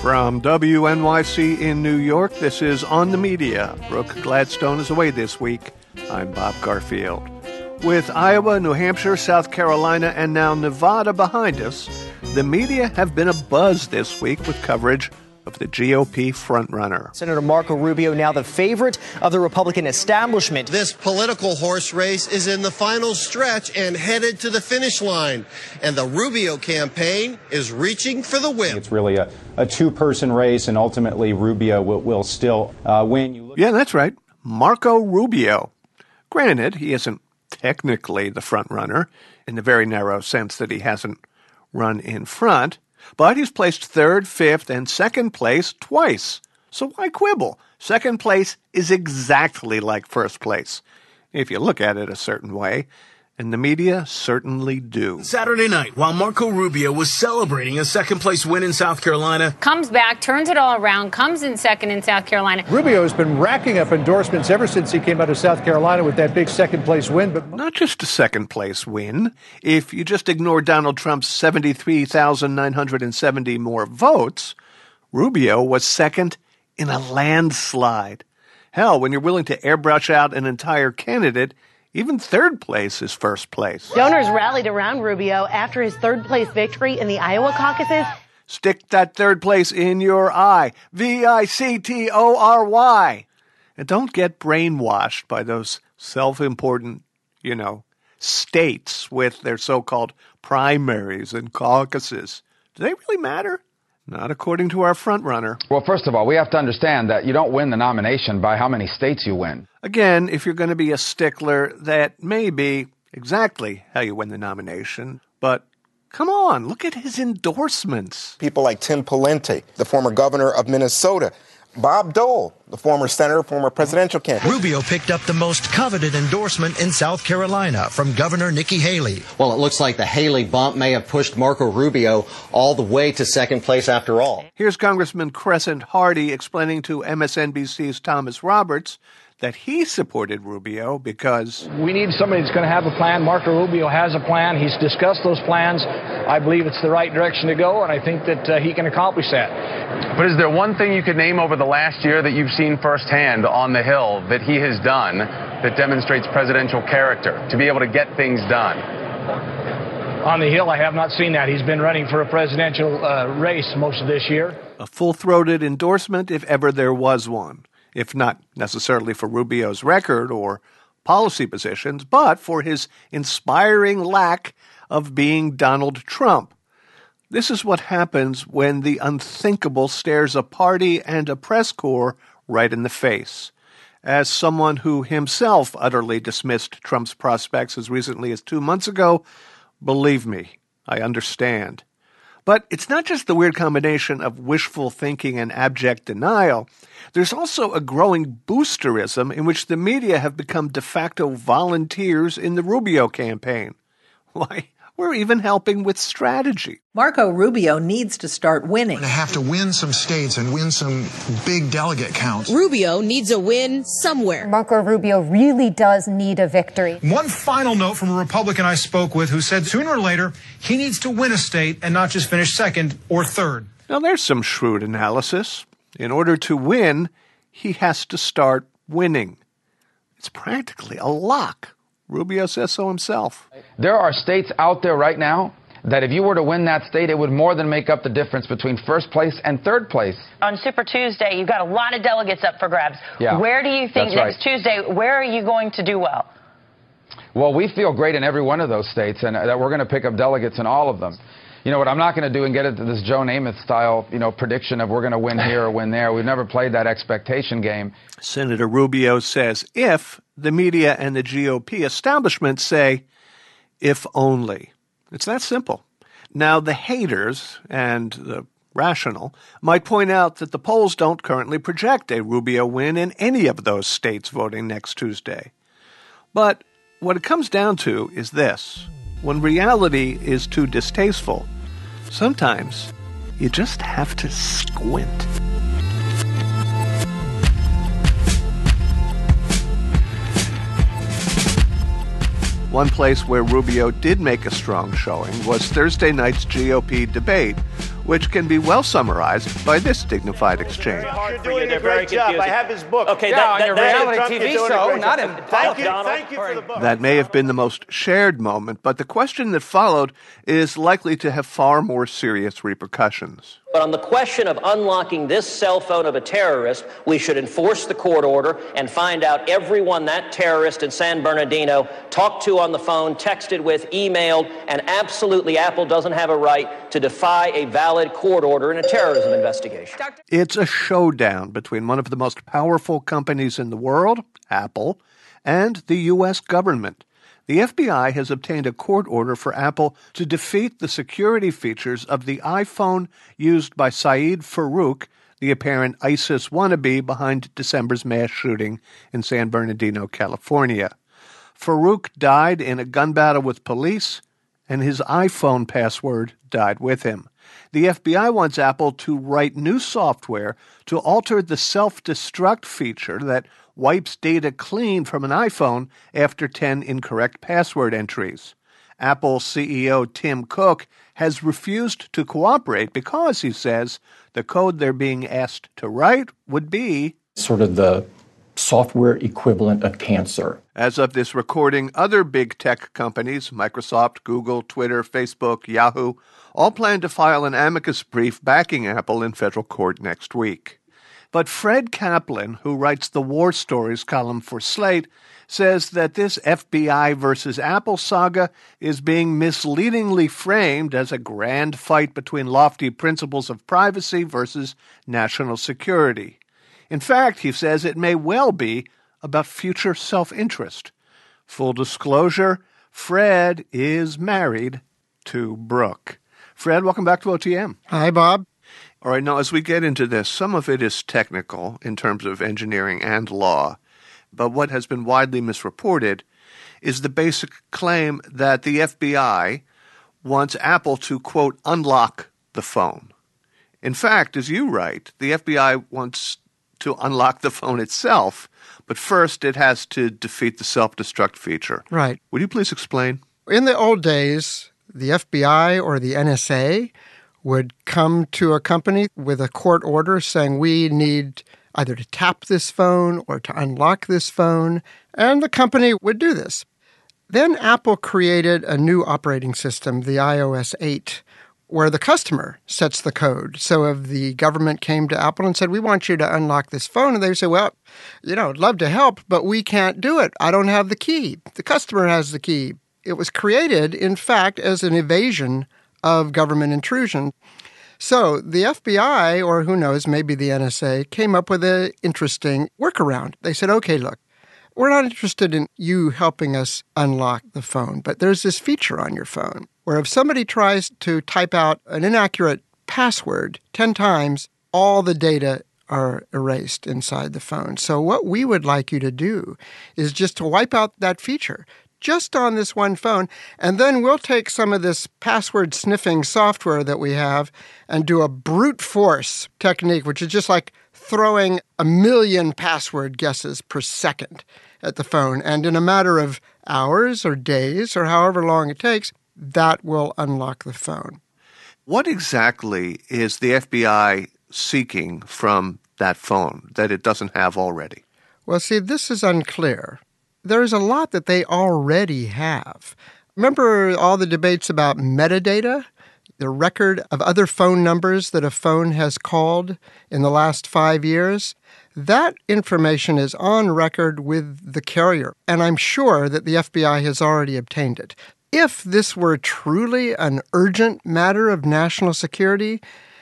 From WNYC in New York, this is On the Media. Brooke Gladstone is away this week. I'm Bob Garfield. With Iowa, New Hampshire, South Carolina, and now Nevada behind us, the media have been abuzz this week with coverage of the GOP frontrunner. Senator Marco Rubio, now the favorite of the Republican establishment. This political horse race is in the final stretch and headed to the finish line. And the Rubio campaign is reaching for the win. It's really a two-person race, and ultimately Rubio will still win. Yeah, that's right. Marco Rubio. Granted, he isn't technically the frontrunner in the very narrow sense that he hasn't run in front. But he's placed third, fifth, and second place twice. So why quibble? Second place is exactly like first place, if you look at it a certain way. And the media certainly do. Saturday night, while Marco Rubio was celebrating a second-place win in South Carolina, comes back, turns it all around, comes in second in South Carolina. Rubio has been racking up endorsements ever since he came out of South Carolina with that big second-place win. But not just a second-place win. If you just ignore Donald Trump's 73,970 more votes, Rubio was second in a landslide. Hell, when you're willing to airbrush out an entire candidate, even third place is first place. Donors rallied around Rubio after his third-place victory in the Iowa caucuses. Stick that third place in your eye. VICTORY. And don't get brainwashed by those self-important, states with their so-called primaries and caucuses. Do they really matter? Not according to our frontrunner. Well, first of all, we have to understand that you don't win the nomination by how many states you win. Again, if you're going to be a stickler, that may be exactly how you win the nomination. But come on, look at his endorsements. People like Tim Pawlenty, the former governor of Minnesota, Bob Dole, the former senator, former presidential candidate. Rubio picked up the most coveted endorsement in South Carolina from Governor Nikki Haley. Well, it looks like the Haley bump may have pushed Marco Rubio all the way to second place after all. Here's Congressman Crescent Hardy explaining to MSNBC's Thomas Roberts that he supported Rubio because we need somebody that's going to have a plan. Marco Rubio has a plan. He's discussed those plans. I believe it's the right direction to go, and I think that he can accomplish that. But is there one thing you could name over the last year that you've seen firsthand on the Hill that he has done that demonstrates presidential character, to be able to get things done? On the Hill, I have not seen that. He's been running for a presidential race most of this year. A full-throated endorsement, if ever there was one. If not necessarily for Rubio's record or policy positions, but for his inspiring lack of being Donald Trump. This is what happens when the unthinkable stares a party and a press corps right in the face. As someone who himself utterly dismissed Trump's prospects as recently as 2 months ago, believe me, I understand. But it's not just the weird combination of wishful thinking and abject denial. There's also a growing boosterism in which the media have become de facto volunteers in the Rubio campaign. Why, we're even helping with strategy. Marco Rubio needs to start winning. We're going to have to win some states and win some big delegate counts. Rubio needs a win somewhere. Marco Rubio really does need a victory. One final note from a Republican I spoke with who said sooner or later he needs to win a state and not just finish second or third. Now there's some shrewd analysis. In order to win, he has to start winning. It's practically a lock. Rubio says so himself. There are states out there right now that if you were to win that state, it would more than make up the difference between first place and third place. On Super Tuesday, you've got a lot of delegates up for grabs. Yeah, where do you think next Tuesday, where are you going to do well? Well, we feel great in every one of those states, and that we're going to pick up delegates in all of them. You know what I'm not going to do and get into this Joe Namath style, prediction of we're going to win here or win there. We've never played that expectation game. Senator Rubio says if the media and the GOP establishment say, if only. It's that simple. Now, the haters and the rational might point out that the polls don't currently project a Rubio win in any of those states voting next Tuesday. But what it comes down to is this. When reality is too distasteful, sometimes you just have to squint. One place where Rubio did make a strong showing was Thursday night's GOP debate, which can be well summarized by this dignified exchange. You're doing a great job. I have his book. Okay, on your reality TV show, not in Thank you for the book. That may have been the most shared moment, but the question that followed is likely to have far more serious repercussions. But on the question of unlocking this cell phone of a terrorist, we should enforce the court order and find out everyone that terrorist in San Bernardino talked to on the phone, texted with, emailed, and absolutely Apple doesn't have a right to defy a valid court order in a terrorism investigation. It's a showdown between one of the most powerful companies in the world, Apple, and the U.S. government. The FBI has obtained a court order for Apple to defeat the security features of the iPhone used by Saeed Farook, the apparent ISIS wannabe behind December's mass shooting in San Bernardino, California. Farook died in a gun battle with police, and his iPhone password died with him. The FBI wants Apple to write new software to alter the self-destruct feature that wipes data clean from an iPhone after 10 incorrect password entries. Apple CEO Tim Cook has refused to cooperate because, he says, the code they're being asked to write would be sort of the software equivalent of cancer. As of this recording, other big tech companies, Microsoft, Google, Twitter, Facebook, Yahoo, all plan to file an amicus brief backing Apple in federal court next week. But Fred Kaplan, who writes the War Stories column for Slate, says that this FBI versus Apple saga is being misleadingly framed as a grand fight between lofty principles of privacy versus national security. In fact, he says it may well be about future self-interest. Full disclosure, Fred is married to Brooke. Fred, welcome back to OTM. Hi, Bob. All right, now as we get into this, some of it is technical in terms of engineering and law, but what has been widely misreported is the basic claim that the FBI wants Apple to, quote, unlock the phone. In fact, as you write, the FBI wants to unlock the phone itself, but first it has to defeat the self-destruct feature. Right. Would you please explain? In the old days, the FBI or the NSA would come to a company with a court order saying we need either to tap this phone or to unlock this phone, and the company would do this. Then Apple created a new operating system, the iOS 8, where the customer sets the code. So if the government came to Apple and said, we want you to unlock this phone, and they would say, well, I'd love to help, but we can't do it. I don't have the key. The customer has the key. It was created, in fact, as an evasion of government intrusion. So the FBI, or who knows, maybe the NSA, came up with an interesting workaround. They said, okay, look, we're not interested in you helping us unlock the phone, but there's this feature on your phone where if somebody tries to type out an inaccurate password 10 times, all the data are erased inside the phone. So what we would like you to do is just to wipe out that feature just on this one phone, and then we'll take some of this password sniffing software that we have and do a brute force technique, which is just like throwing 1 million password guesses per second at the phone. And in a matter of hours or days or however long it takes, that will unlock the phone. What exactly is the FBI seeking from that phone that it doesn't have already? Well, see, this is unclear. There's a lot that they already have. Remember all the debates about metadata, the record of other phone numbers that a phone has called in the last 5 years? That information is on record with the carrier, and I'm sure that the FBI has already obtained it. If this were truly an urgent matter of national security,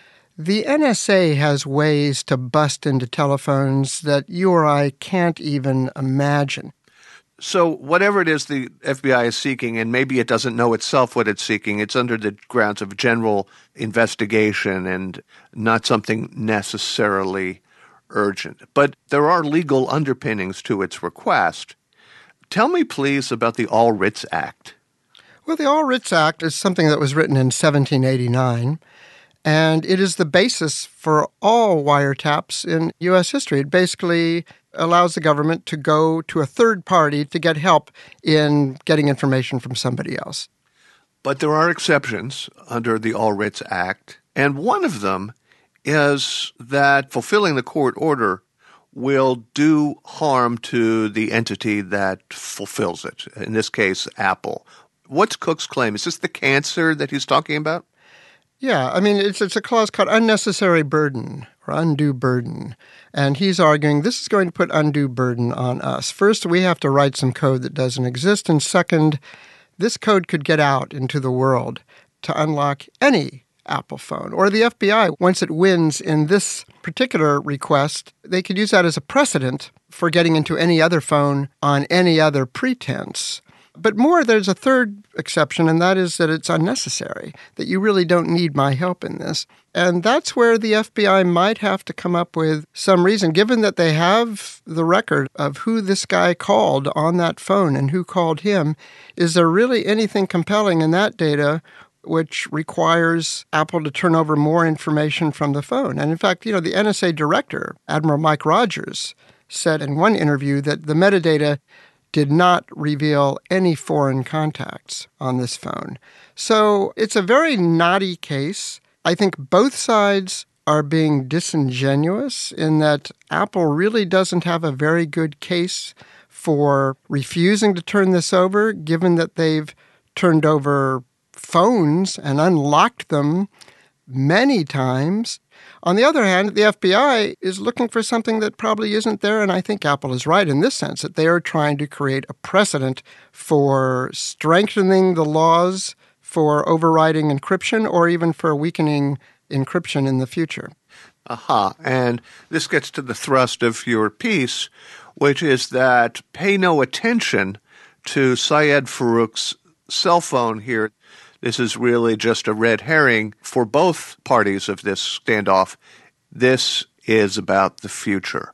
the NSA has ways to bust into telephones that you or I can't even imagine. So whatever it is the FBI is seeking, and maybe it doesn't know itself what it's seeking, it's under the grounds of general investigation and not something necessarily urgent. But there are legal underpinnings to its request. Tell me, please, about the All Writs Act. Well, the All Writs Act is something that was written in 1789, and it is the basis for all wiretaps in U.S. history. It basically allows the government to go to a third party to get help in getting information from somebody else. But there are exceptions under the All Writs Act. And one of them is that fulfilling the court order will do harm to the entity that fulfills it, in this case, Apple. What's Cook's claim? Is this the cancer that he's talking about? Yeah, I mean, it's a clause called unnecessary burden or undue burden. And he's arguing this is going to put undue burden on us. First, we have to write some code that doesn't exist. And second, this code could get out into the world to unlock any Apple phone. Or the FBI, once it wins in this particular request, they could use that as a precedent for getting into any other phone on any other pretense. But more, there's a third exception, and that is that it's unnecessary, that you really don't need my help in this. And that's where the FBI might have to come up with some reason, given that they have the record of who this guy called on that phone and who called him. Is there really anything compelling in that data which requires Apple to turn over more information from the phone? And in fact, the NSA director, Admiral Mike Rogers, said in one interview that the metadata did not reveal any foreign contacts on this phone. So it's a very knotty case. I think both sides are being disingenuous in that Apple really doesn't have a very good case for refusing to turn this over, given that they've turned over phones and unlocked them many times. On the other hand, the FBI is looking for something that probably isn't there, and I think Apple is right in this sense, that they are trying to create a precedent for strengthening the laws for overriding encryption or even for weakening encryption in the future. Aha. And this gets to the thrust of your piece, which is that pay no attention to Syed Farook's cell phone here. This is really just a red herring for both parties of this standoff. This is about the future.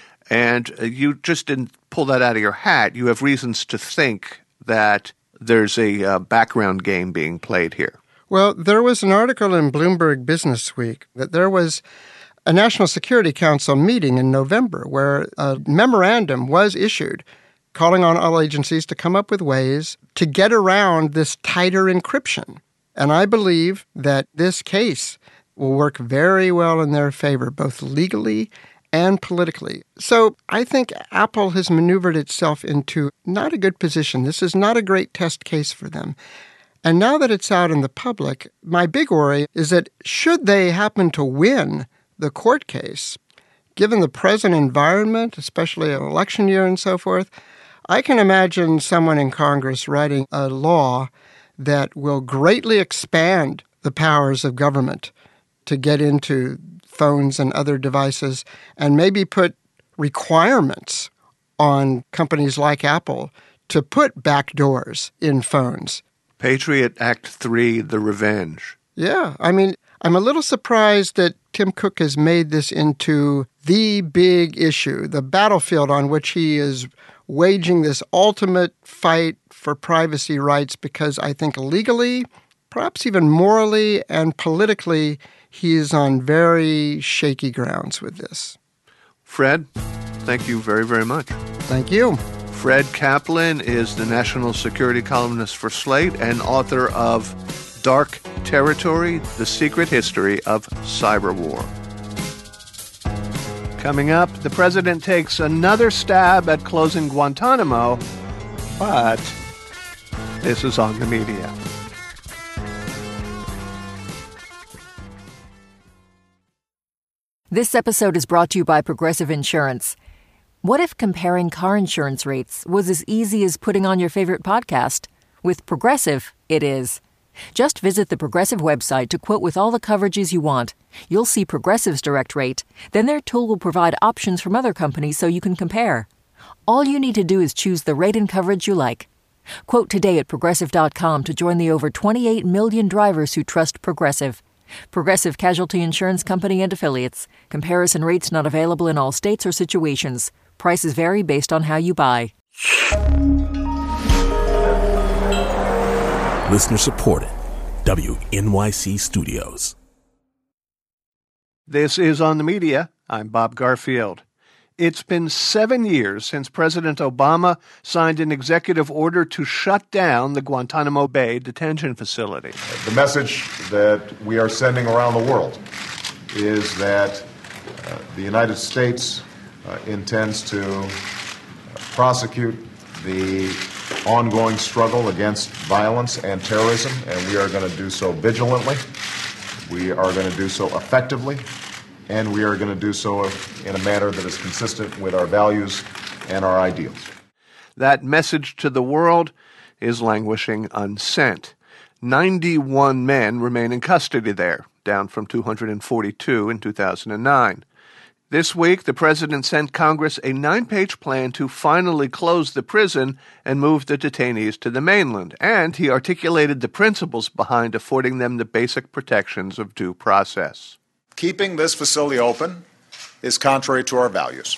And you just didn't pull that out of your hat. You have reasons to think that there's a background game being played here. Well, there was an article in Bloomberg Business Week that there was a National Security Council meeting in November where a memorandum was issued calling on all agencies to come up with ways to get around this tighter encryption. And I believe that this case will work very well in their favor, both legally and politically. So I think Apple has maneuvered itself into not a good position. This is not a great test case for them. And now that it's out in the public, my big worry is that should they happen to win the court case, given the present environment, especially an election year and so forth, I can imagine someone in Congress writing a law that will greatly expand the powers of government to get into phones and other devices and maybe put requirements on companies like Apple to put backdoors in phones. Patriot Act 3, the revenge. Yeah, I mean, I'm a little surprised that Tim Cook has made this into the big issue, the battlefield on which he is waging this ultimate fight for privacy rights, because I think legally, perhaps even morally and politically, he is on very shaky grounds with this. Fred, thank you very, very much. Thank you. Fred Kaplan is the national security columnist for Slate and author of Dark Territory, The Secret History of Cyber War. Coming up, the president takes another stab at closing Guantanamo, but this is on the media. This episode is brought to you by Progressive Insurance. What if comparing car insurance rates was as easy as putting on your favorite podcast? With Progressive, it is. Just visit the Progressive website to quote with all the coverages you want. You'll see Progressive's direct rate. Then their tool will provide options from other companies so you can compare. All you need to do is choose the rate and coverage you like. Quote today at Progressive.com to join the over 28 million drivers who trust Progressive. Progressive Casualty Insurance Company and Affiliates. Comparison rates not available in all states or situations. Prices vary based on how you buy. Listener supported. WNYC Studios. This is On the Media. I'm Bob Garfield. It's been 7 years since President Obama signed an executive order to shut down the Guantanamo Bay detention facility. The message that we are sending around the world is that the United States intends to prosecute the ongoing struggle against violence and terrorism, and we are going to do so vigilantly. We are going to do so effectively. And we are going to do so in a manner that is consistent with our values and our ideals. That message to the world is languishing unsent. 91 men remain in custody there, down from 242 in 2009. This week, the president sent Congress a 9-page plan to finally close the prison and move the detainees to the mainland, and he articulated the principles behind affording them the basic protections of due process. Keeping this facility open is contrary to our values.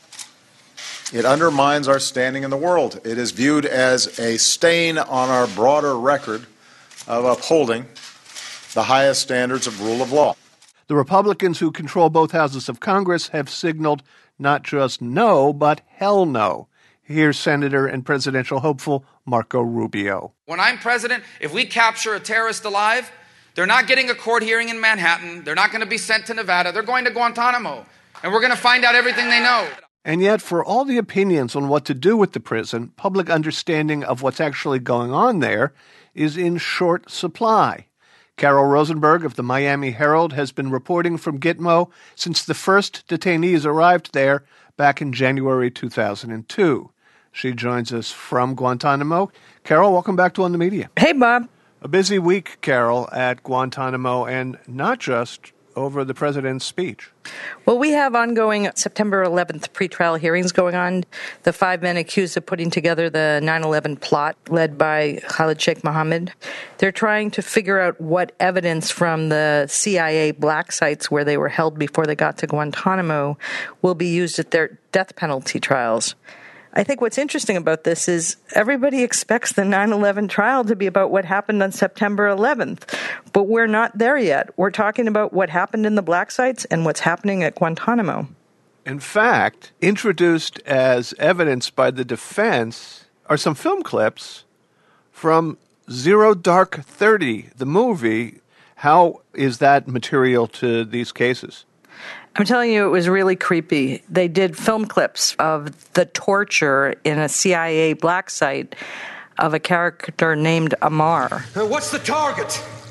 It undermines our standing in the world. It is viewed as a stain on our broader record of upholding the highest standards of rule of law. The Republicans who control both houses of Congress have signaled not just no, but hell no. Here's Senator and presidential hopeful Marco Rubio. When I'm president, if we capture a terrorist alive, they're not getting a court hearing in Manhattan. They're not going to be sent to Nevada. They're going to Guantanamo. And we're going to find out everything they know. And yet, for all the opinions on what to do with the prison, public understanding of what's actually going on there is in short supply. Carol Rosenberg of the Miami Herald has been reporting from Gitmo since the first detainees arrived there back in January 2002. She joins us from Guantanamo. Carol, welcome back to On the Media. Hey, Bob. A busy week, Carol, at Guantanamo, and not just over the president's speech. Well, we have ongoing September 11th pretrial hearings going on. The 5 men accused of putting together the 9/11 plot led by Khalid Sheikh Mohammed. They're trying to figure out what evidence from the CIA black sites where they were held before they got to Guantanamo will be used at their death penalty trials. I think what's interesting about this is everybody expects the 9/11 trial to be about what happened on September 11th, but we're not there yet. We're talking about what happened in the black sites and what's happening at Guantanamo. In fact, introduced as evidence by the defense are some film clips from Zero Dark 30, the movie. How is that material to these cases? I'm telling you, it was really creepy. They did film clips of the torture in a CIA black site of a character named Ammar. What's the target?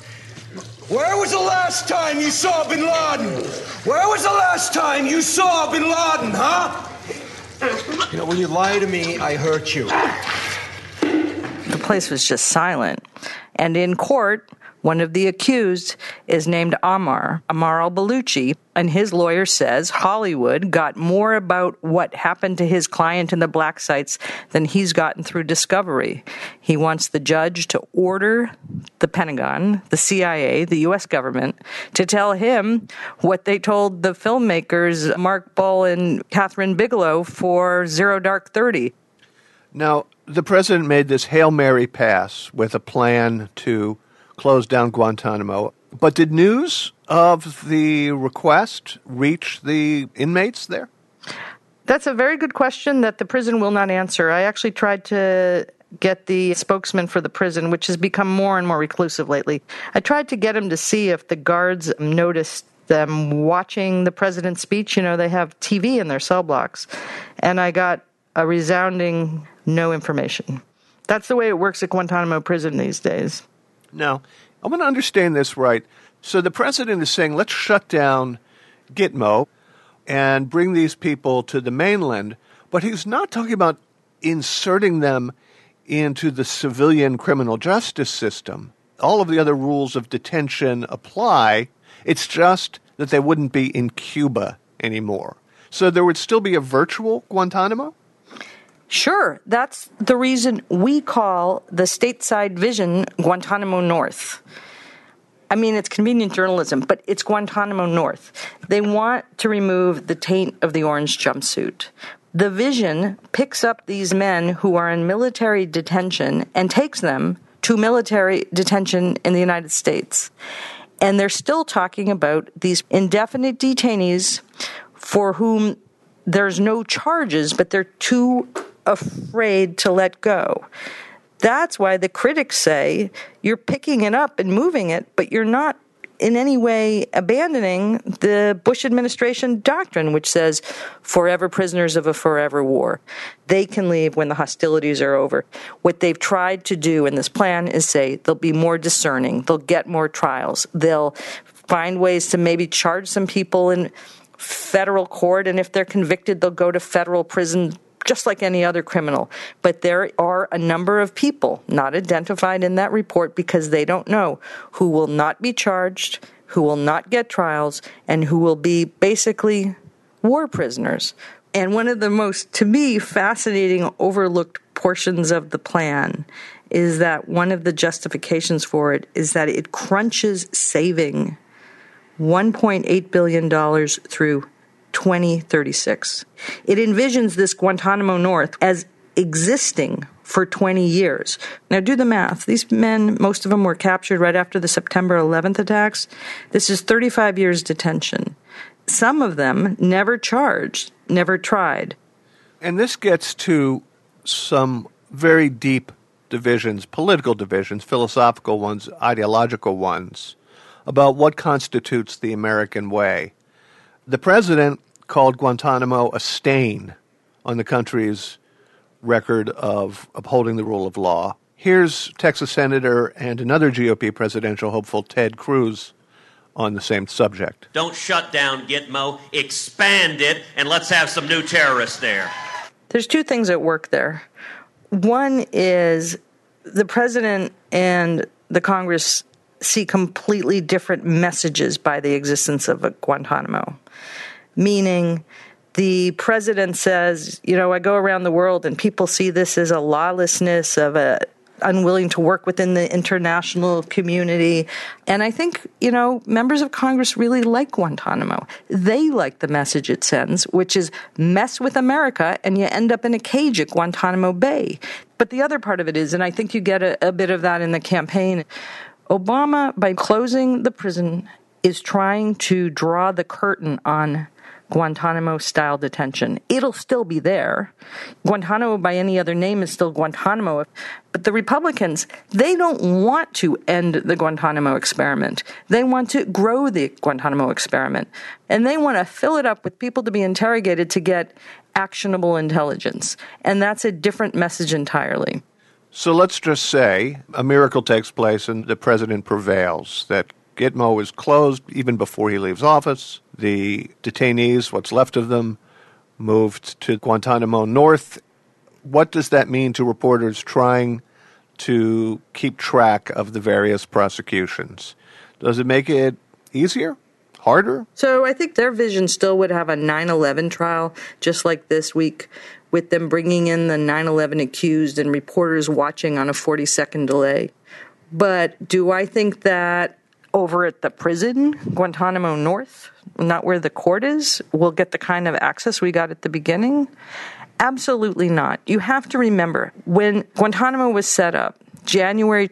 Where was the last time you saw Bin Laden? Where was the last time you saw Bin Laden, huh? You know, when you lie to me, I hurt you. The place was just silent. And in court, one of the accused is named Ammar al-Baluchi, and his lawyer says Hollywood got more about what happened to his client in the black sites than he's gotten through discovery. He wants the judge to order the Pentagon, the CIA, the U.S. government, to tell him what they told the filmmakers Mark Bull and Catherine Bigelow for Zero Dark 30. Now, the president made this Hail Mary pass with a plan to close down Guantanamo. But did news of the request reach the inmates there? That's a very good question that the prison will not answer. I actually tried to get the spokesman for the prison, which has become more and more reclusive lately. I tried to get him to see if the guards noticed them watching the president's speech. You know, they have TV in their cell blocks. And I got a resounding no information. That's the way it works at Guantanamo prison these days. Now, I want to understand this right. So the president is saying, let's shut down Gitmo and bring these people to the mainland, but he's not talking about inserting them into the civilian criminal justice system. All of the other rules of detention apply. It's just that they wouldn't be in Cuba anymore. So there would still be a virtual Guantanamo? Sure. That's the reason we call the stateside vision Guantanamo North. I mean, it's convenient journalism, but it's Guantanamo North. They want to remove the taint of the orange jumpsuit. The vision picks up these men who are in military detention and takes them to military detention in the United States. And they're still talking about these indefinite detainees for whom there's no charges, but they're too afraid to let go. That's why the critics say you're picking it up and moving it, but you're not in any way abandoning the Bush administration doctrine, which says forever prisoners of a forever war. They can leave when the hostilities are over. What they've tried to do in this plan is say they'll be more discerning. They'll get more trials. They'll find ways to maybe charge some people in federal court, and if they're convicted, they'll go to federal prison just like any other criminal. But there are a number of people not identified in that report because they don't know who will not be charged, who will not get trials, and who will be basically war prisoners. And one of the most, to me, fascinating, overlooked portions of the plan is that one of the justifications for it is that it crunches saving $1.8 billion through 2036. It envisions this Guantanamo North as existing for 20 years. Now do the math. These men, most of them were captured right after the September 11th attacks. This is 35 years detention. Some of them never charged, never tried. And this gets to some very deep divisions, political divisions, philosophical ones, ideological ones, about what constitutes the American way. The president called Guantanamo a stain on the country's record of upholding the rule of law. Here's Texas Senator and another GOP presidential hopeful, Ted Cruz, on the same subject. Don't shut down Gitmo, expand it, and let's have some new terrorists there. There's two things at work there. One is the president and the Congress see completely different messages by the existence of a Guantanamo. Meaning the president says, I go around the world and people see this as a lawlessness, of a unwilling to work within the international community. And I think, members of Congress really like Guantanamo. They like the message it sends, which is mess with America and you end up in a cage at Guantanamo Bay. But the other part of it is, and I think you get a bit of that in the campaign, Obama, by closing the prison, is trying to draw the curtain on Guantanamo-style detention. It'll still be there. Guantanamo, by any other name, is still Guantanamo. But the Republicans, they don't want to end the Guantanamo experiment. They want to grow the Guantanamo experiment. And they want to fill it up with people to be interrogated to get actionable intelligence. And that's a different message entirely. So let's just say a miracle takes place and the president prevails, that Gitmo is closed even before he leaves office. The detainees, what's left of them, moved to Guantanamo North. What does that mean to reporters trying to keep track of the various prosecutions? Does it make it easier? Harder? So I think their vision still would have a 9/11 trial, just like this week, with them bringing in the 9/11 accused and reporters watching on a 40-second delay. But do I think that over at the prison, Guantanamo North, not where the court is, we'll get the kind of access we got at the beginning? Absolutely not. You have to remember, when Guantanamo was set up, January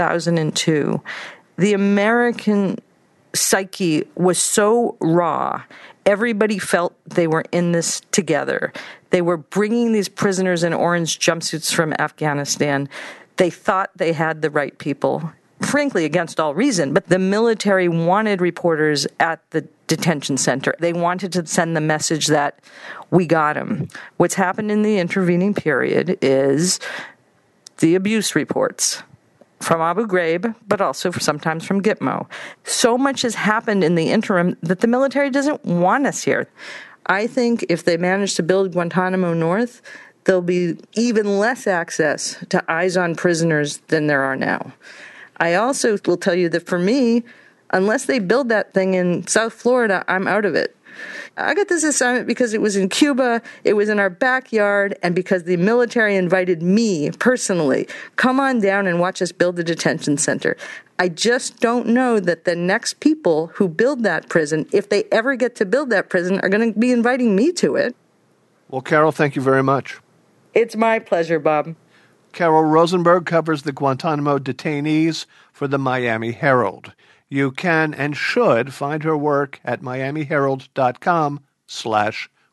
2002, the American psyche was so raw. Everybody felt they were in this together. They were bringing these prisoners in orange jumpsuits from Afghanistan. They thought they had the right people, frankly, against all reason. But the military wanted reporters at the detention center. They wanted to send the message that we got them. What's happened in the intervening period is the abuse reports from Abu Ghraib, but also sometimes from Gitmo. So much has happened in the interim that the military doesn't want us here. I think if they manage to build Guantanamo North, there'll be even less access to eyes on prisoners than there are now. I also will tell you that for me, unless they build that thing in South Florida, I'm out of it. I got this assignment because it was in Cuba, it was in our backyard, and because the military invited me personally, come on down and watch us build the detention center. I just don't know that the next people who build that prison, if they ever get to build that prison, are going to be inviting me to it. Well, Carol, thank you very much. It's my pleasure, Bob. Carol Rosenberg covers the Guantanamo detainees for the Miami Herald. You can and should find her work at miamiherald.com/Guantanamo.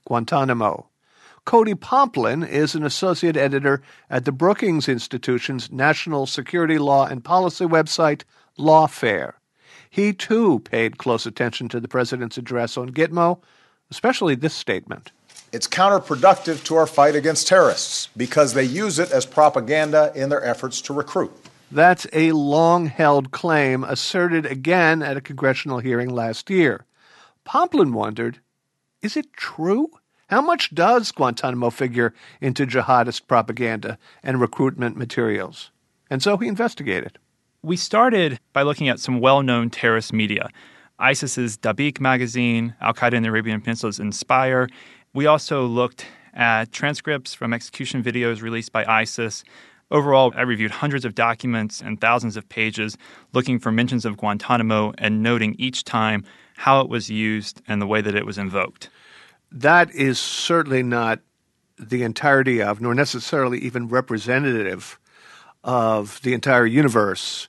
Guantanamo. Cody Pomplin is an associate editor at the Brookings Institution's National Security Law and Policy website, Lawfare. He, too, paid close attention to the president's address on Gitmo, especially this statement. It's counterproductive to our fight against terrorists because they use it as propaganda in their efforts to recruit. That's a long-held claim asserted again at a congressional hearing last year. Pomplin wondered, is it true? How much does Guantanamo figure into jihadist propaganda and recruitment materials? And so he investigated. We started by looking at some well-known terrorist media. ISIS's Dabiq magazine, Al-Qaeda in the Arabian Peninsula's Inspire. We also looked at transcripts from execution videos released by ISIS. Overall, I reviewed hundreds of documents and thousands of pages looking for mentions of Guantanamo and noting each time how it was used and the way that it was invoked. That is certainly not the entirety of, nor necessarily even representative of the entire universe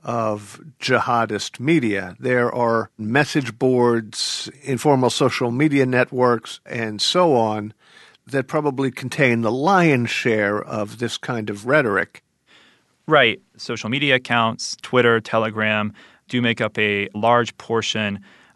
of jihadist media. There are message boards, informal social media networks, and so on that probably contain the lion's share of this kind of rhetoric. Right. Social media accounts, Twitter, Telegram, do make up a large portion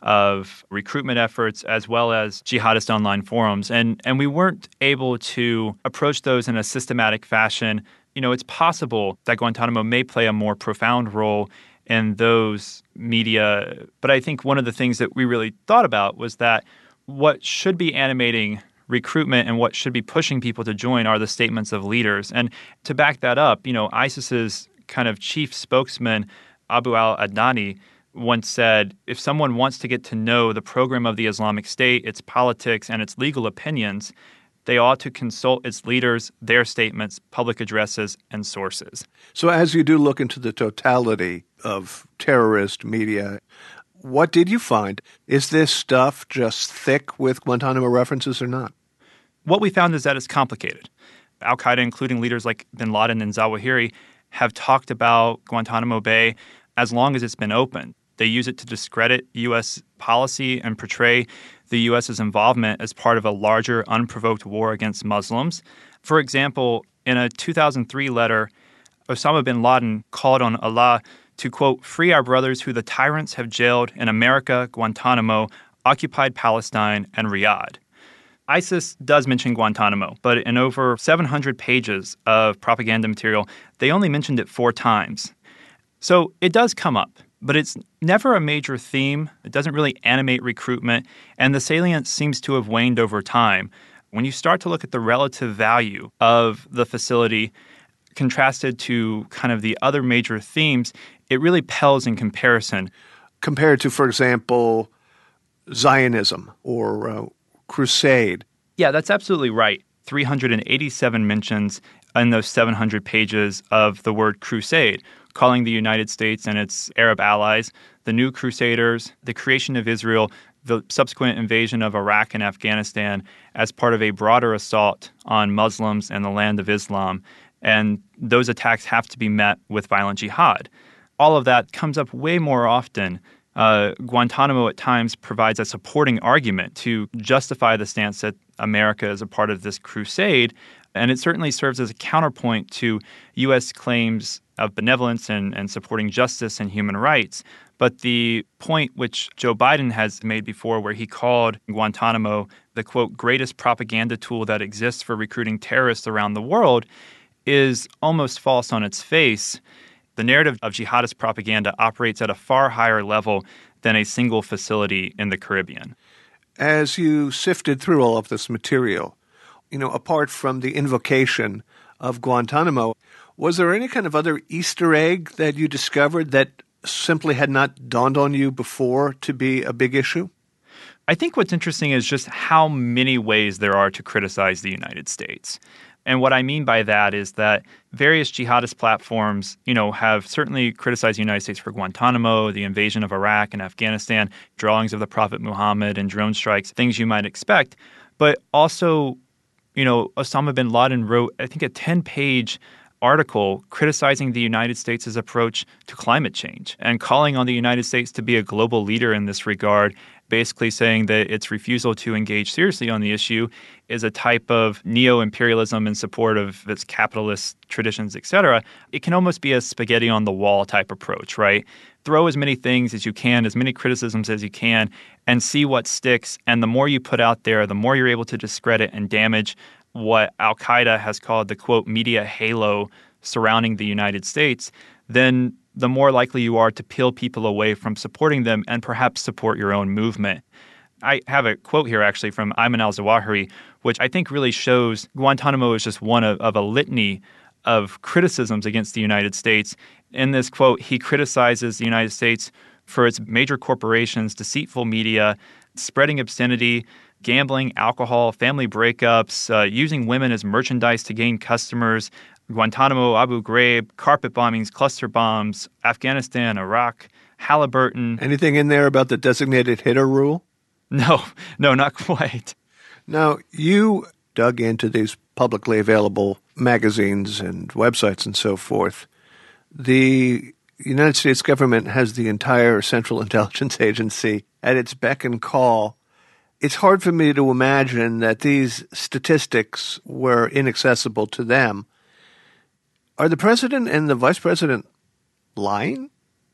of recruitment efforts as well as jihadist online forums. And we weren't able to approach those in a systematic fashion. You know, it's possible that Guantanamo may play a more profound role in those media. But I think one of the things that we really thought about was that what should be animating recruitment and what should be pushing people to join are the statements of leaders. And to back that up, you know, ISIS's kind of chief spokesman, Abu al-Adnani, once said, if someone wants to get to know the program of the Islamic State, its politics, and its legal opinions, they ought to consult its leaders, their statements, public addresses, and sources. So as you do look into the totality of terrorist media, what did you find? Is this stuff just thick with Guantanamo references or not? What we found is that it's complicated. Al-Qaeda, including leaders like bin Laden and Zawahiri, have talked about Guantanamo Bay as long as it's been open. They use it to discredit U.S. policy and portray the U.S.'s involvement as part of a larger, unprovoked war against Muslims. For example, in a 2003 letter, Osama bin Laden called on Allah to, quote, free our brothers who the tyrants have jailed in America, Guantanamo, occupied Palestine, and Riyadh. ISIS does mention Guantanamo, but in over 700 pages of propaganda material, they only mentioned it 4 times. So it does come up, but it's never a major theme. It doesn't really animate recruitment, and the salience seems to have waned over time. When you start to look at the relative value of the facility contrasted to kind of the other major themes, it really pales in comparison. Compared to, for example, Zionism or Crusade. Yeah, that's absolutely right. 387 mentions in those 700 pages of the word crusade, calling the United States and its Arab allies the new crusaders, the creation of Israel, the subsequent invasion of Iraq and Afghanistan as part of a broader assault on Muslims and the land of Islam. And those attacks have to be met with violent jihad. All of that comes up way more often. Guantanamo at times provides a supporting argument to justify the stance that America is a part of this crusade, and it certainly serves as a counterpoint to U.S. claims of benevolence and supporting justice and human rights. But the point which Joe Biden has made before, where he called Guantanamo the, quote, greatest propaganda tool that exists for recruiting terrorists around the world, is almost false on its face. The narrative of jihadist propaganda operates at a far higher level than a single facility in the Caribbean. As you sifted through all of this material, you know, apart from the invocation of Guantanamo, was there any kind of other Easter egg that you discovered that simply had not dawned on you before to be a big issue? I think what's interesting is just how many ways there are to criticize the United States. And what I mean by that is that various jihadist platforms, you know, have certainly criticized the United States for Guantanamo, the invasion of Iraq and Afghanistan, drawings of the Prophet Muhammad and drone strikes, things you might expect. But also, you know, Osama bin Laden wrote, I think, a 10-page article criticizing the United States' approach to climate change and calling on the United States to be a global leader in this regard, basically saying that its refusal to engage seriously on the issue is a type of neo-imperialism in support of its capitalist traditions, etc. It can almost be a spaghetti-on-the-wall type approach, right? Throw as many things as you can, as many criticisms as you can, and see what sticks. And the more you put out there, the more you're able to discredit and damage what al-Qaeda has called the, quote, media halo surrounding the United States, then the more likely you are to peel people away from supporting them and perhaps support your own movement. I have a quote here actually from Ayman al-Zawahiri, which I think really shows Guantanamo is just one of a litany of criticisms against the United States. In this quote, he criticizes the United States for its major corporations, deceitful media, spreading obscenity, gambling, alcohol, family breakups, using women as merchandise to gain customers, Guantanamo, Abu Ghraib, carpet bombings, cluster bombs, Afghanistan, Iraq, Halliburton. Anything in there about the designated hitter rule? No, not quite. Now, you dug into these publicly available magazines and websites and so forth. The United States government has the entire Central Intelligence Agency at its beck and call. It's hard for me to imagine that these statistics were inaccessible to them. Are the president and the vice president lying?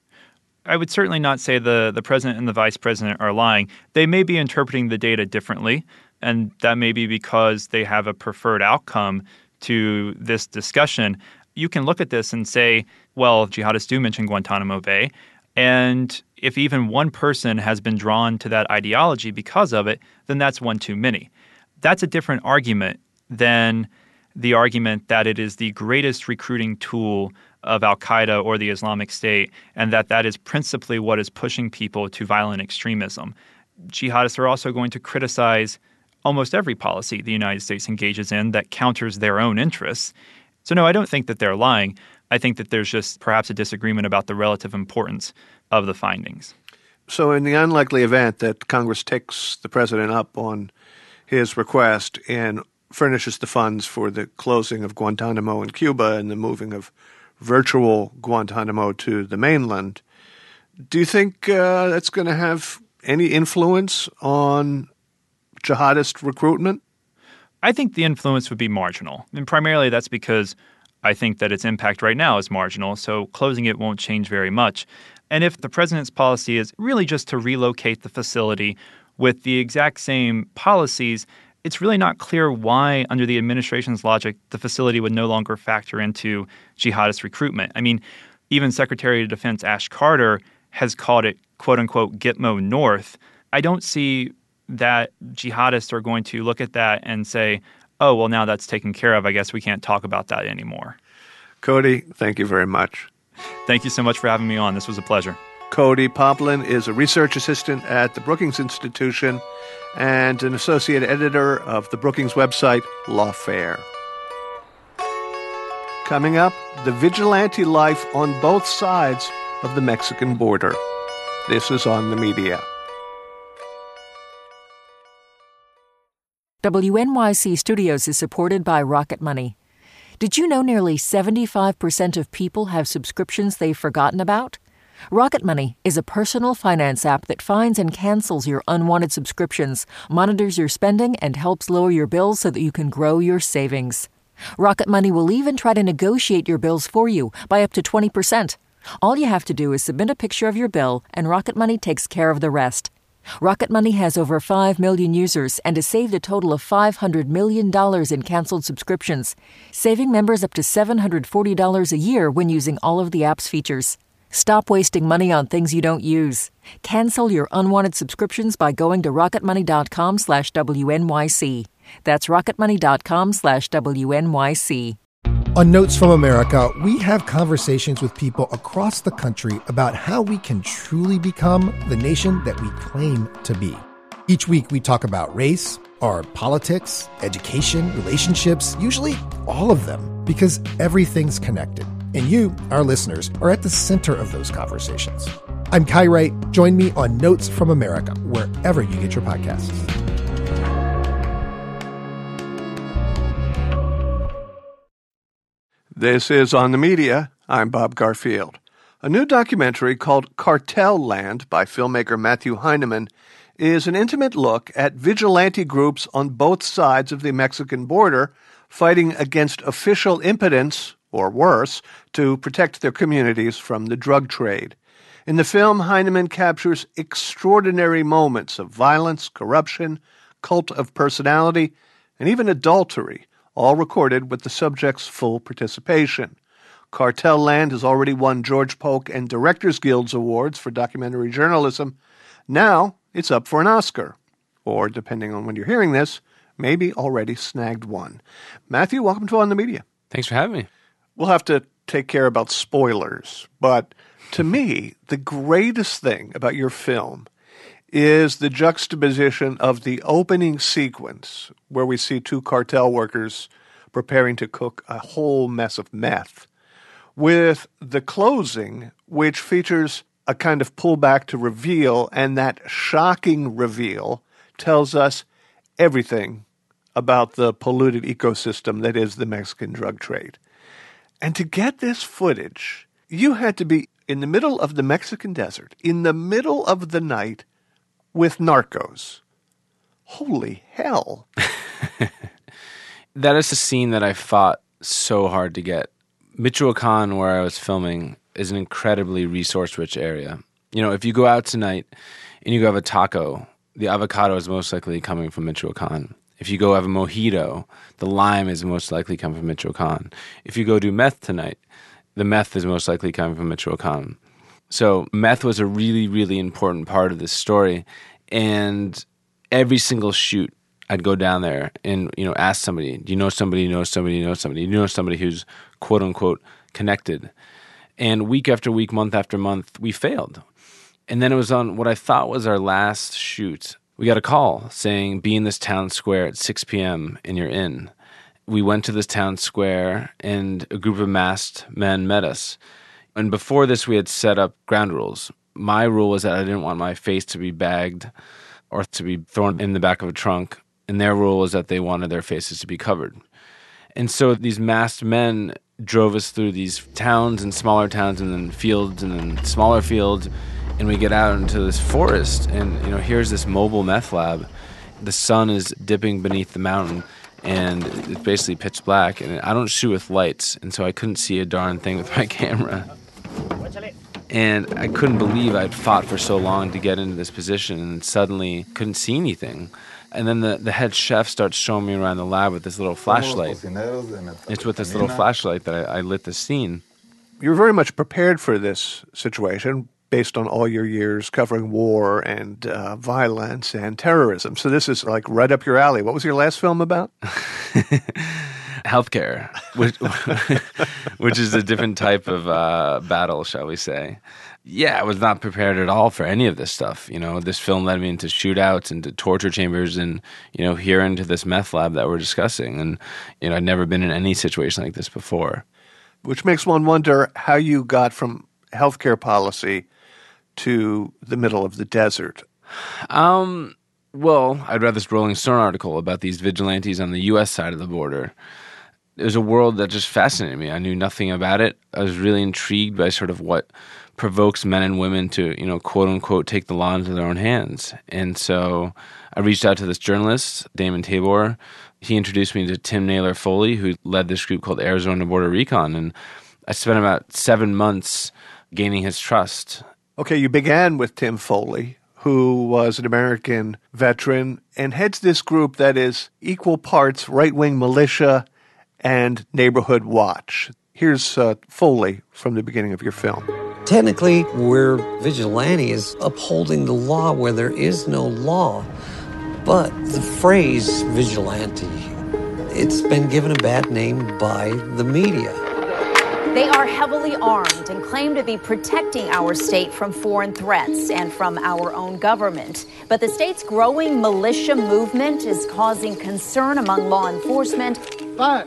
I would certainly not say the president and the vice president are lying. They may be interpreting the data differently, and that may be because they have a preferred outcome to this discussion. You can look at this and say, well, jihadists do mention Guantanamo Bay, and if even one person has been drawn to that ideology because of it, then that's one too many. That's a different argument than the argument that it is the greatest recruiting tool of al-Qaeda or the Islamic State, and that is principally what is pushing people to violent extremism. Jihadists are also going to criticize almost every policy the United States engages in that counters their own interests. So no, I don't think that they're lying. I think that there's just perhaps a disagreement about the relative importance of the findings. So in the unlikely event that Congress takes the president up on his request and furnishes the funds for the closing of Guantanamo in Cuba and the moving of virtual Guantanamo to the mainland, do you think that's going to have any influence on jihadist recruitment? I think the influence would be marginal. And primarily that's because I think that its impact right now is marginal, so closing it won't change very much. And if the president's policy is really just to relocate the facility with the exact same policies, it's really not clear why, under the administration's logic, the facility would no longer factor into jihadist recruitment. I mean, even Secretary of Defense Ash Carter has called it, quote-unquote, Gitmo North. I don't see that jihadists are going to look at that and say, oh, well, now that's taken care of. I guess we can't talk about that anymore. Cody, thank you very much. Thank you so much for having me on. This was a pleasure. Cody Poplin is a research assistant at the Brookings Institution and an associate editor of the Brookings website, Lawfare. Coming up, the vigilante life on both sides of the Mexican border. This is On the Media. WNYC Studios is supported by Rocket Money. Did you know nearly 75% of people have subscriptions they've forgotten about? Rocket Money is a personal finance app that finds and cancels your unwanted subscriptions, monitors your spending, and helps lower your bills so that you can grow your savings. Rocket Money will even try to negotiate your bills for you by up to 20%. All you have to do is submit a picture of your bill, and Rocket Money takes care of the rest. Rocket Money has over 5 million users and has saved a total of $500 million in canceled subscriptions, saving members up to $740 a year when using all of the app's features. Stop wasting money on things you don't use. Cancel your unwanted subscriptions by going to rocketmoney.com/WNYC. That's rocketmoney.com/WNYC. On Notes from America, we have conversations with people across the country about how we can truly become the nation that we claim to be. Each week we talk about race, our politics, education, relationships, usually all of them, because everything's connected. And you, our listeners, are at the center of those conversations. I'm Kai Wright. Join me on Notes from America, wherever you get your podcasts. This is On the Media. I'm Bob Garfield. A new documentary called Cartel Land by filmmaker Matthew Heineman is an intimate look at vigilante groups on both sides of the Mexican border fighting against official impotence, or worse, to protect their communities from the drug trade. In the film, Heineman captures extraordinary moments of violence, corruption, cult of personality, and even adultery, all recorded with the subject's full participation. Cartel Land has already won George Polk and Directors Guild's awards for documentary journalism. Now it's up for an Oscar, or, depending on when you're hearing this, maybe already snagged one. Matthew, welcome to On the Media. Thanks for having me. We'll have to take care about spoilers, but to me, the greatest thing about your film is the juxtaposition of the opening sequence where we see two cartel workers preparing to cook a whole mess of meth, with the closing, which features a kind of pullback to reveal, and that shocking reveal tells us everything about the polluted ecosystem that is the Mexican drug trade. And to get this footage, you had to be in the middle of the Mexican desert, in the middle of the night, with narcos. Holy hell. That is a scene that I fought so hard to get. Michoacan, where I was filming, is an incredibly resource-rich area. You know, if you go out tonight and you go have a taco, the avocado is most likely coming from Michoacan. If you go have a mojito, the lime is most likely coming from Michoacan. If you go do meth tonight, the meth is most likely coming from Michoacan. So meth was a really, really important part of this story. And every single shoot, I'd go down there and, ask somebody, do you know somebody, do you know somebody, do you know somebody? Do you know somebody who's quote unquote connected? And week after week, month after month, we failed. And then it was on what I thought was our last shoot. We got a call saying, be in this town square at 6 p.m. and you're in. We went to this town square and a group of masked men met us. And before this, we had set up ground rules. My rule was that I didn't want my face to be bagged or to be thrown in the back of a trunk. And their rule was that they wanted their faces to be covered. And so these masked men drove us through these towns and then fields and then smaller fields. And we get out into this forest and, here's this mobile meth lab. The sun is dipping beneath the mountain and it's basically pitch black. And I don't shoot with lights. And so I couldn't see a darn thing with my camera. And I couldn't believe I'd fought for so long to get into this position and suddenly couldn't see anything. And then the head chef starts showing me around the lab with this little flashlight. It's with this little flashlight that I lit the scene. You were very much prepared for this situation based on all your years covering war and violence and terrorism. So this is like right up your alley. What was your last film about? Healthcare, which is a different type of battle, shall we say. Yeah, I was not prepared at all for any of this stuff. This film led me into shootouts, into torture chambers, and, here into this meth lab that we're discussing. And, I'd never been in any situation like this before. Which makes one wonder how you got from healthcare policy to the middle of the desert. Well, I read this Rolling Stone article about these vigilantes on the U.S. side of the border. It was a world that just fascinated me. I knew nothing about it. I was really intrigued by sort of what provokes men and women to, quote unquote, take the law into their own hands. And so I reached out to this journalist, Damon Tabor. He introduced me to Tim Naylor Foley, who led this group called Arizona Border Recon. And I spent about 7 months gaining his trust. Okay, you began with Tim Foley, who was an American veteran and heads this group that is equal parts right-wing militia and neighborhood watch. Here's Foley from the beginning of your film. Technically, we're vigilantes upholding the law where there is no law. But the phrase vigilante, it's been given a bad name by the media. They are heavily armed and claim to be protecting our state from foreign threats and from our own government. But the state's growing militia movement is causing concern among law enforcement. Back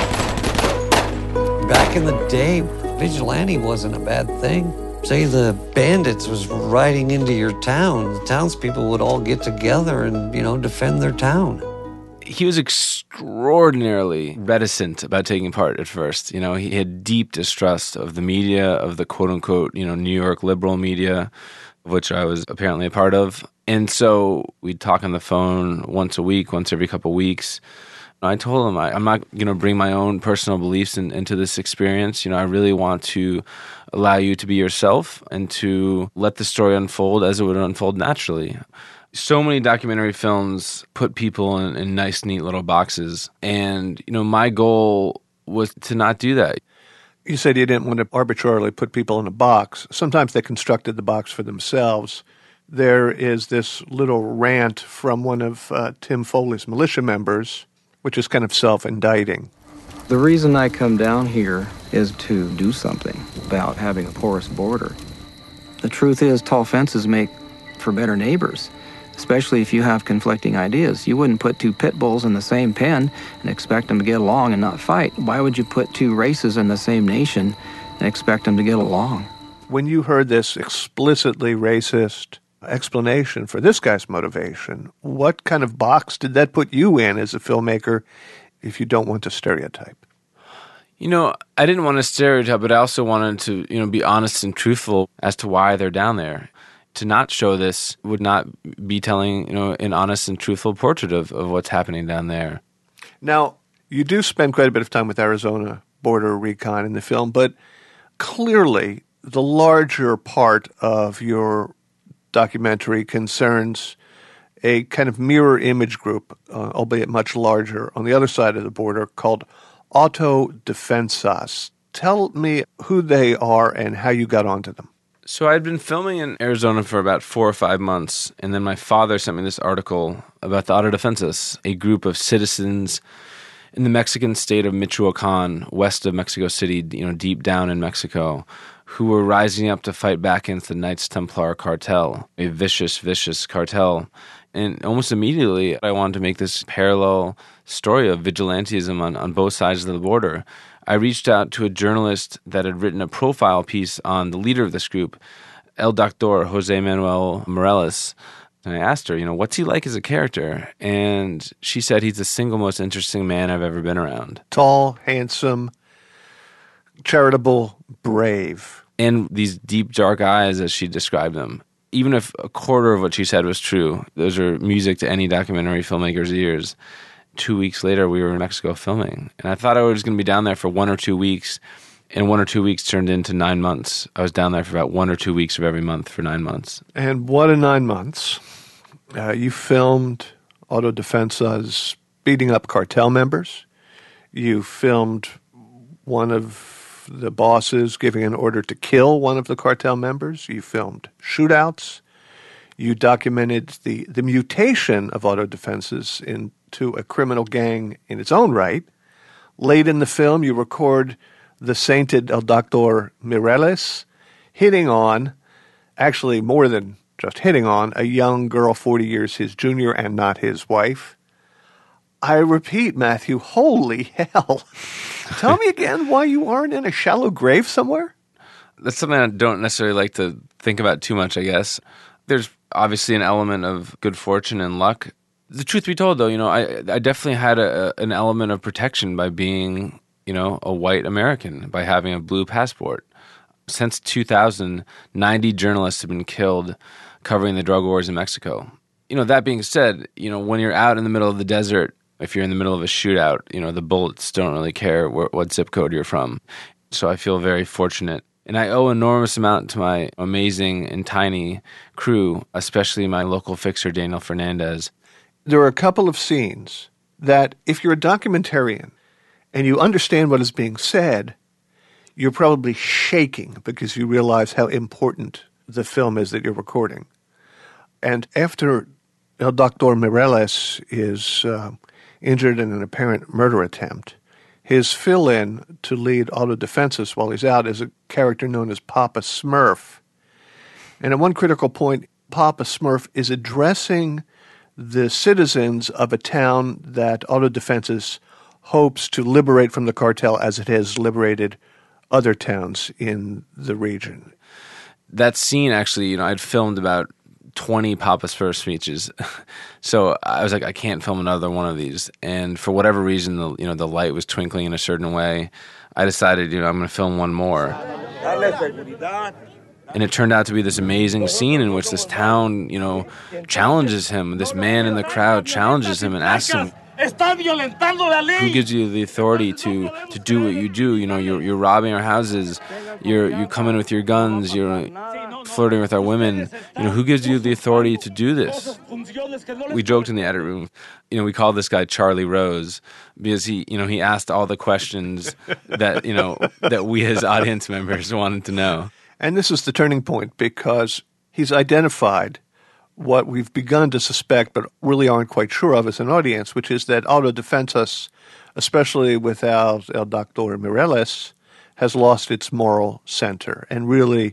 in the day, vigilante wasn't a bad thing. Say the bandits was riding into your town, the townspeople would all get together and, defend their town. he was extraordinarily reticent about taking part at first. You know, he had deep distrust of the media, of the quote-unquote, you know, New York liberal media, which I was apparently a part of. And so we'd talk on the phone once a week, once every couple of weeks. I told him I'm not going to bring my own personal beliefs into this experience. You know, I really want to allow you to be yourself and to let the story unfold as it would unfold naturally. So many documentary films put people in nice, neat little boxes. And, you know, my goal was to not do that. You said you didn't want to arbitrarily put people in a box. Sometimes they constructed the box for themselves. There is this little rant from one of Tim Foley's militia members, which is kind of self-indicting. The reason I come down here is to do something about having a porous border. The truth is, tall fences make for better neighbors, especially if you have conflicting ideas. You wouldn't put two pit bulls in the same pen and expect them to get along and not fight. Why would you put two races in the same nation and expect them to get along? When you heard this explicitly racist explanation for this guy's motivation, what kind of box did that put you in as a filmmaker if you don't want to stereotype? You know, I didn't want to stereotype, but I also wanted to, you know, be honest and truthful as to why they're down there. To not show this would not be telling, you know, an honest and truthful portrait of what's happening down there. Now, you do spend quite a bit of time with Arizona border recon in the film, but clearly the larger part of your documentary concerns a kind of mirror image group, albeit much larger, on the other side of the border called Autodefensas. Tell me who they are and how you got onto them. So I'd been filming in Arizona for about 4 or 5 months, and then my father sent me this article about the Autodefensas, a group of citizens in the Mexican state of Michoacan, west of Mexico City, you know, deep down in Mexico, who were rising up to fight back against the Knights Templar cartel, a vicious, vicious cartel. And almost immediately, I wanted to make this parallel story of vigilantism on both sides of the border. I reached out to a journalist that had written a profile piece on the leader of this group, El Doctor Jose Manuel Morales. And I asked her, you know, what's he like as a character? And she said he's the single most interesting man I've ever been around. Tall, handsome, charitable, brave. And these deep, dark eyes, as she described them. Even if a quarter of what she said was true, those are music to any documentary filmmaker's ears. 2 weeks later, we were in Mexico filming. And I thought I was going to be down there for 1 or 2 weeks. And 1 or 2 weeks turned into 9 months. I was down there for about 1 or 2 weeks of every month for 9 months. And what a 9 months. You filmed Autodefensas beating up cartel members. You filmed one of the bosses giving an order to kill one of the cartel members. You filmed shootouts. You documented the mutation of Autodefensas into a criminal gang in its own right. Late in the film, you record the sainted El Doctor Mireles hitting on, actually more than just hitting on, a young girl 40 years his junior and not his wife. I repeat, Matthew, holy hell. Tell me again why you aren't in a shallow grave somewhere? That's something I don't necessarily like to think about too much, I guess. There's obviously an element of good fortune and luck. The truth be told, though, you know, I definitely had an element of protection by being, you know, a white American, by having a blue passport. Since 2000, 90 journalists have been killed covering the drug wars in Mexico. You know, that being said, you know, when you're out in the middle of the desert, if you're in the middle of a shootout, you know, the bullets don't really care what zip code you're from. So I feel very fortunate. And I owe an enormous amount to my amazing and tiny crew, especially my local fixer, Daniel Fernandez. There are a couple of scenes that, if you're a documentarian and you understand what is being said, you're probably shaking because you realize how important the film is that you're recording. And after El Doctor Mireles is injured in an apparent murder attempt, his fill-in to lead Autodefensas while he's out is a character known as Papa Smurf. And at one critical point, Papa Smurf is addressing the citizens of a town that Autodefensas hopes to liberate from the cartel as it has liberated other towns in the region. That scene, actually, you know, I'd filmed about 20 Papa Smurf speeches. So I was like, I can't film another one of these. And for whatever reason, the light was twinkling in a certain way. I decided, I'm going to film one more. And it turned out to be this amazing scene in which this town, challenges him. This man in the crowd challenges him and asks him, who gives you the authority to do what you do? You're robbing our houses. You come in with your guns. You're flirting with our women. Who gives you the authority to do this? We joked in the edit room. We called this guy Charlie Rose because he asked all the questions that that we as audience members wanted to know. And this is the turning point because he's identified what we've begun to suspect but really aren't quite sure of as an audience, which is that Autodefensas, especially without El Doctor Mireles, has lost its moral center and really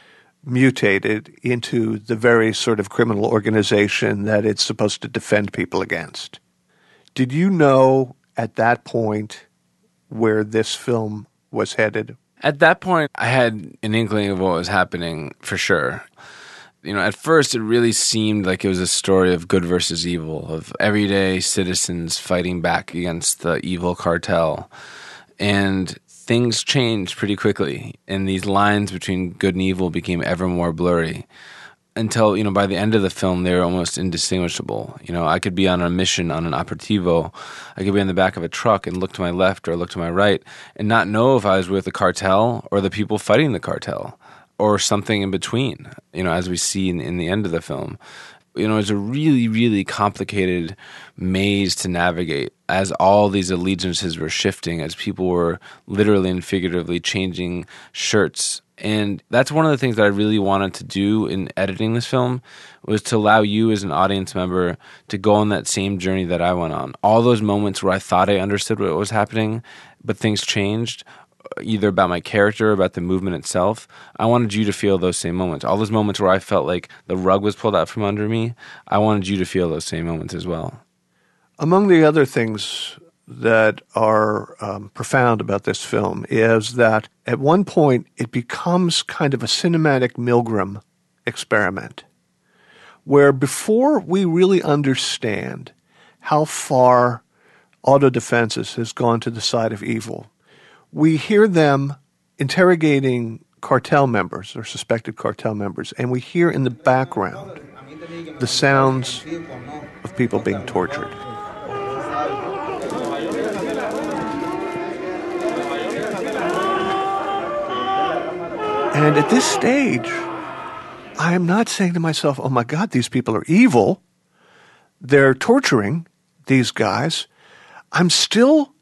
mutated into the very sort of criminal organization that it's supposed to defend people against. Did you know at that point where this film was headed? At that point, I had an inkling of what was happening for sure. At first, it really seemed like it was a story of good versus evil, of everyday citizens fighting back against the evil cartel. And things changed pretty quickly, and these lines between good and evil became ever more blurry until, by the end of the film, they were almost indistinguishable. I could be on a mission on an aperitivo. I could be in the back of a truck and look to my left or look to my right and not know if I was with the cartel or the people fighting the cartel or something in between, as we see in the end of the film. It's a really, really complicated maze to navigate as all these allegiances were shifting, as people were literally and figuratively changing shirts. And that's one of the things that I really wanted to do in editing this film, was to allow you as an audience member to go on that same journey that I went on. All those moments where I thought I understood what was happening, but things changed, either about my character or about the movement itself. I wanted you to feel those same moments. All those moments where I felt like the rug was pulled out from under me, I wanted you to feel those same moments as well. Among the other things that are profound about this film is that at one point it becomes kind of a cinematic Milgram experiment, where before we really understand how far Autodefensas has gone to the side of evil, we hear them interrogating cartel members or suspected cartel members, and we hear in the background the sounds of people being tortured. And at this stage, I am not saying to myself, oh my God, these people are evil. They're torturing these guys. I'm still,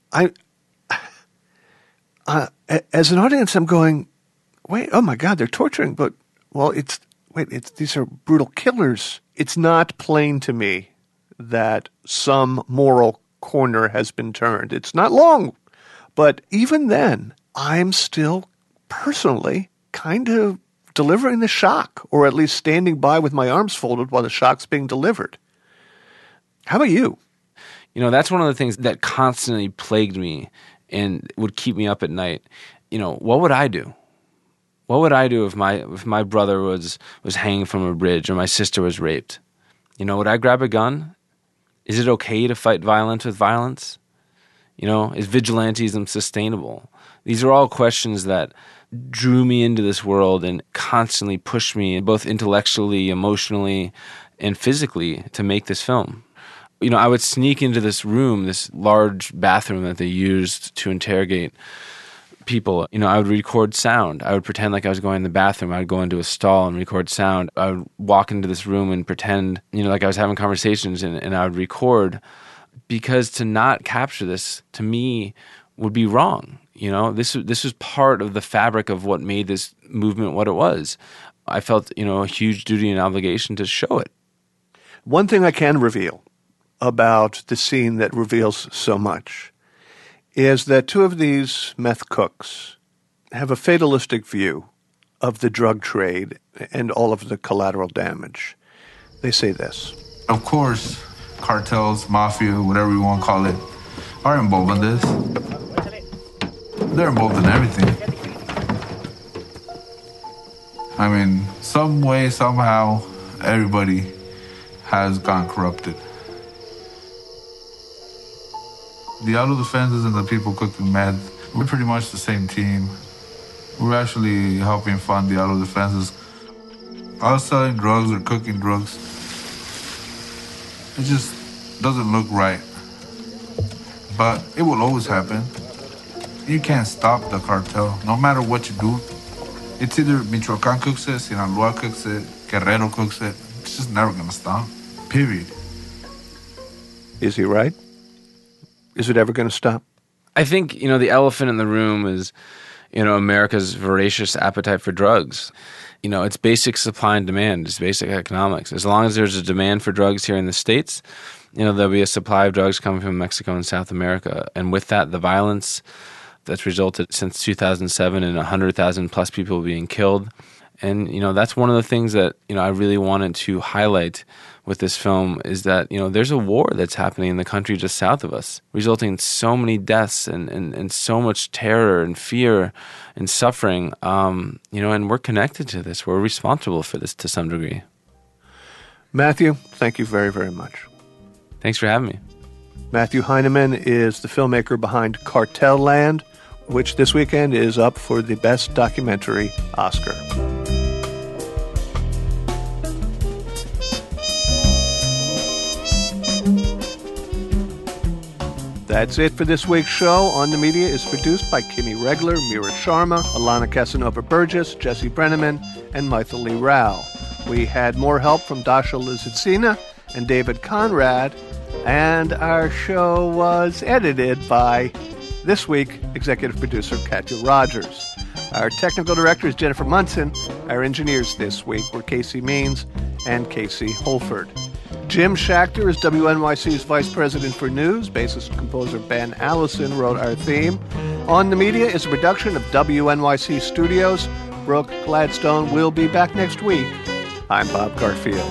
as an audience, I'm going, wait, oh my God, they're torturing, but, well, these are brutal killers. It's not plain to me that some moral corner has been turned. It's not long, but even then, I'm still personally kind of delivering the shock, or at least standing by with my arms folded while the shock's being delivered. How about you? That's one of the things that constantly plagued me and would keep me up at night. What would I do? What would I do if my brother was hanging from a bridge or my sister was raped? Would I grab a gun? Is it okay to fight violence with violence? Is vigilantism sustainable? These are all questions that drew me into this world and constantly pushed me, both intellectually, emotionally, and physically, to make this film. I would sneak into this room, this large bathroom that they used to interrogate people. I would record sound. I would pretend like I was going in the bathroom. I would go into a stall and record sound. I would walk into this room and pretend, like I was having conversations, and I would record, because to not capture this, to me, would be wrong. This was part of the fabric of what made this movement what it was. I felt, a huge duty and obligation to show it. One thing I can reveal about the scene that reveals so much is that two of these meth cooks have a fatalistic view of the drug trade and all of the collateral damage. They say this. Of course, cartels, mafia, whatever you want to call it, are involved in this. They're involved in everything. Some way, somehow, everybody has gone corrupted. The auto defenses and the people cooking meth, we're pretty much the same team. We're actually helping fund the auto defenses. Us selling drugs or cooking drugs, it just doesn't look right. But it will always happen. You can't stop the cartel, no matter what you do. It's either Michoacán cooks it, Sinaloa cooks it, Guerrero cooks it. It's just never gonna stop, period. Is he right? Is it ever going to stop? I think, the elephant in the room is, America's voracious appetite for drugs. It's basic supply and demand. It's basic economics. As long as there's a demand for drugs here in the States, there'll be a supply of drugs coming from Mexico and South America. And with that, the violence that's resulted since 2007 and 100,000 plus people being killed. And, that's one of the things that, I really wanted to highlight with this film is that, there's a war that's happening in the country just south of us, resulting in so many deaths and so much terror and fear and suffering. And we're connected to this. We're responsible for this to some degree. Matthew, thank you very, very much. Thanks for having me. Matthew Heineman is the filmmaker behind Cartel Land, which this weekend is up for the Best Documentary Oscar. That's it for this week's show. On the Media is produced by Kimmy Regler, Mira Sharma, Alana Casanova-Burgess, Jesse Brenneman, and Michael Lee Rao. We had more help from Dasha Lizitsina and David Conrad, and our show was edited by, this week, executive producer Katya Rogers. Our technical director is Jennifer Munson. Our engineers this week were Casey Means and Casey Holford. Jim Schachter is WNYC's Vice President for News. Bassist and composer Ben Allison wrote our theme. On the Media is a production of WNYC Studios. Brooke Gladstone will be back next week. I'm Bob Garfield.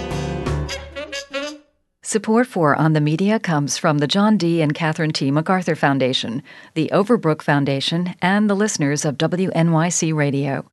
Support for On the Media comes from the John D. and Catherine T. MacArthur Foundation, the Overbrook Foundation, and the listeners of WNYC Radio.